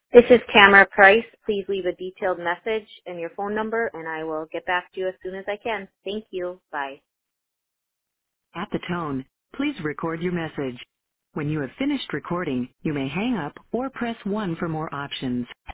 This is Tamara Price. Please leave a detailed message and your phone number, and I will get back to you as soon as I can. Thank you. Bye. At the tone, please record your message. When you have finished recording, you may hang up or press 1 for more options.